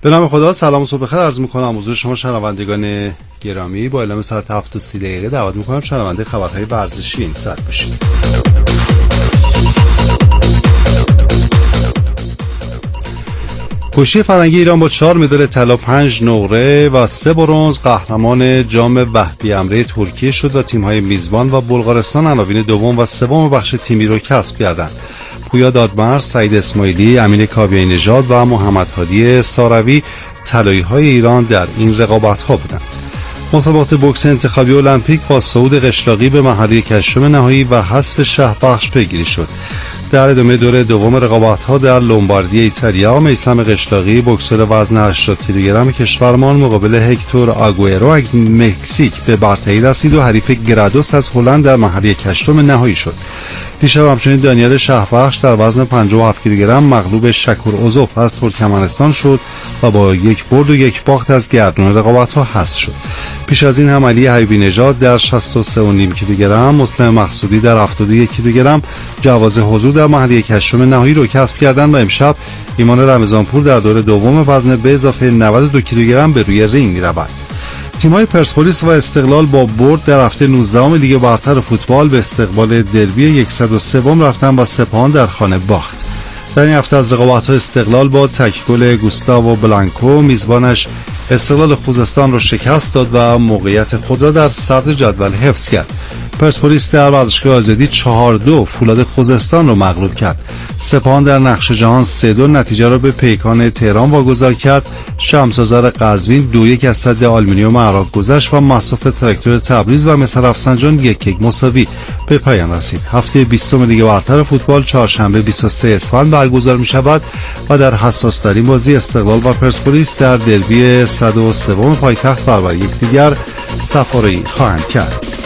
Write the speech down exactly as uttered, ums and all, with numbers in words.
به نام خدا، سلام و صبح بخیر عرض میکنم حضور شما شنوندگان گرامی. با اعلام ساعت هفت و سی دقیقه دعوت میکنم شنونده خبرهای ورزشی این ساعت باشید. کشتی فرنگی ایران با چهار مدال طلا، پنج نقره و سه برنز قهرمان جام وهبی امره ترکیه شد و تیم‌های میزبان و بلغارستان عناوین دوم و سوم بخش تیمی را کسب کردند. پویا دادمرز، سعید اسماعیلی، امین کاویانی نژاد و محمد هادی ساروی طلایی‌های ایران در این رقابت‌ها بودند. مسابقات بوکس انتخابی المپیک با صعود قشلاقی به مرحله هشتم نهایی و حذف شهربخش پیگیری شد. در ادامه دوره دوم رقابت‌ها در لومباردی ایتالیا، میثم قشلاقی بوکسور وزن هشتاد کیلوگرم کشورمان مقابل هکتور آگوئرو از مکزیک به برتری رسید و حریف گرادوس از هلند در مرحله هشتم نهایی شد. دیشب همچنین دانیال شهربخش در وزن پنجاه و هفت کیلوگرم مغلوب شکور اوزوف از ترکمنستان شد و با یک برد و یک باخت از گردون رقابت‌ها حذف شد. پیش از این هم علی حبیبی نژاد در شصت و سه و نیم کیلوگرم، مسلم مقصودی در هفتاد و یک کیلوگرم جواز حضور در مرحله هشتم نهایی را کسب کردند و امشب ایمان رمضانپور در دور دوم وزن به اضافه نود و دو کیلوگرم به روی رینگ می‌رود. تیم‌های پرسپولیس و استقلال با برد در هفته نوزدهم لیگ برتر فوتبال به استقبال دربی صد و سه رفتند و سپاهان در خانه باخت. در این هفته از رقابت‌ها استقلال با تک گل گوستاو بلانکو میزبانش استقلال خوزستان را شکست داد و موقعیت خود را در صدر جدول حفظ کرد. پرسپولیس در ورزشگاه آزادی چهار دو فولاد خوزستان را مغلوب کرد. سپاهان در نقش جهان سه دو نتیجه را به پیکان تهران واگذار کرد. شمس‌آذر قزوین دو یک از سد آلومینیوم عراق گذشت و مصاف تراکتور تبریز و مس رفسنجان یک یک مساوی به پایان رسید. هفته بیستم لیگ برتر فوتبال چهارشنبه بیست و سه اسفند برگزار می شود و در حساس ترین بازی استقلال و پرسپولیس در دربی صد و سه پایتخت برابر یکدیگر سفاری خواهند کرد.